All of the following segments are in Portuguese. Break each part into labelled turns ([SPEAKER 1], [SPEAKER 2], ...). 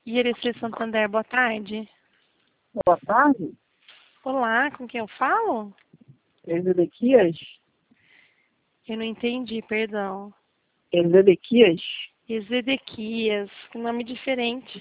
[SPEAKER 1] IRC Santander, boa tarde.
[SPEAKER 2] Boa tarde,
[SPEAKER 1] Olá, com quem eu falo?
[SPEAKER 2] Ezequias.
[SPEAKER 1] Eu não entendi, perdão.
[SPEAKER 2] Ezequias.
[SPEAKER 1] Ezequias, que nome diferente.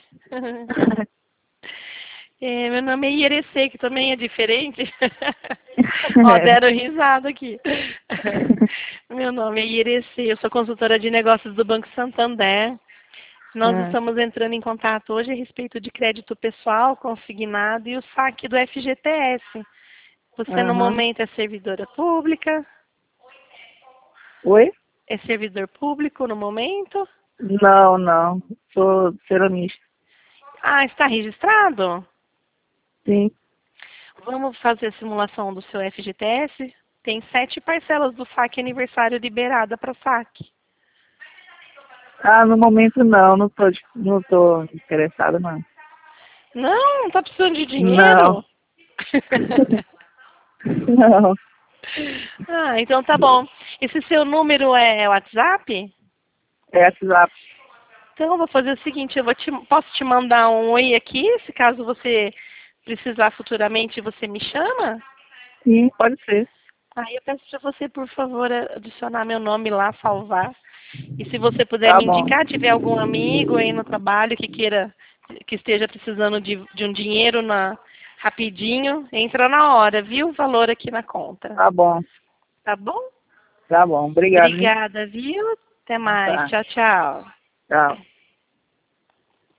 [SPEAKER 1] Meu nome é IRC, que também é diferente. Ó, deram risada aqui. Meu nome é IRC, eu sou consultora de negócios do Banco Santander. Nós estamos entrando em contato hoje a respeito de crédito pessoal, consignado e o saque do FGTS. Você, no momento, é servidora pública?
[SPEAKER 2] Oi?
[SPEAKER 1] É servidor público no momento?
[SPEAKER 2] Não. Sou ceramista.
[SPEAKER 1] Ah, está registrado?
[SPEAKER 2] Sim.
[SPEAKER 1] Vamos fazer a simulação do seu FGTS? Tem 7 parcelas do saque aniversário liberada para saque.
[SPEAKER 2] No momento não tô interessada, não.
[SPEAKER 1] Não está precisando de
[SPEAKER 2] Não.
[SPEAKER 1] dinheiro?
[SPEAKER 2] Não.
[SPEAKER 1] Então tá bom. Esse seu número é WhatsApp?
[SPEAKER 2] É WhatsApp.
[SPEAKER 1] Então eu vou fazer o seguinte, posso te mandar um oi aqui, se caso você precisar futuramente, você me chama?
[SPEAKER 2] Sim, pode ser.
[SPEAKER 1] Aí eu peço para você, por favor, adicionar meu nome lá, salvar. E se você puder
[SPEAKER 2] Tá
[SPEAKER 1] me
[SPEAKER 2] bom.
[SPEAKER 1] indicar, tiver algum amigo aí no trabalho que esteja precisando de um dinheiro rapidinho, entra na hora, viu? O valor aqui na conta.
[SPEAKER 2] Tá bom.
[SPEAKER 1] Tá bom?
[SPEAKER 2] Tá bom. Obrigado, hein?
[SPEAKER 1] Obrigada, viu? Até mais.
[SPEAKER 2] Tá.
[SPEAKER 1] Tchau, tchau.
[SPEAKER 2] Tchau.